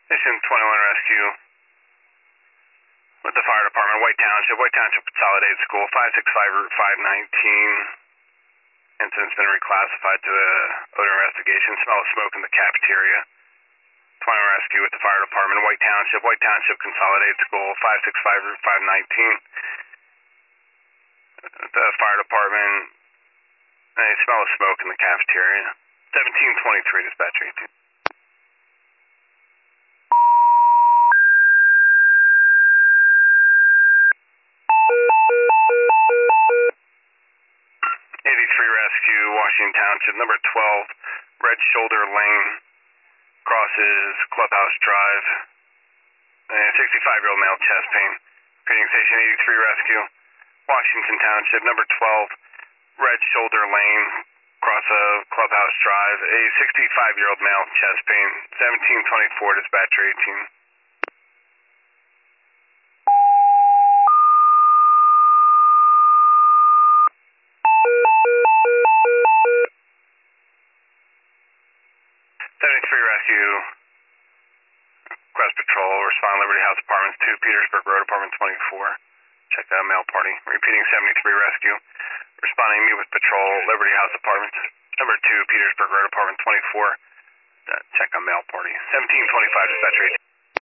Mission 21 Rescue with the fire department, White Township Consolidated School, 565 Route 519. Incident's been reclassified to a odor investigation. Smell of smoke in the cafeteria. 21 Rescue with the fire department, White Township Consolidated School, 565 Route 519. The fire department, a smell of smoke in the cafeteria. 1723, dispatch 18. 83 Rescue, Washington Township, number 12, Red Shoulder Lane, crosses Clubhouse Drive. A 65-year-old male, chest pain. Repeating, station 83 Rescue, Washington Township, number 12, Red Shoulder Lane, cross of Clubhouse Drive. A 65-year-old male, chest pain. 1724, dispatcher 18. 73 Rescue, Crest Patrol, respond Liberty House Apartments 2, Petersburg Road, Apartment 24. Check out mail party. Repeating, 73 Rescue, responding me with Patrol, Liberty House Apartments, number 2, Petersburg Road, Apartment 24. Check on mail party. 1725, dispatcher 18.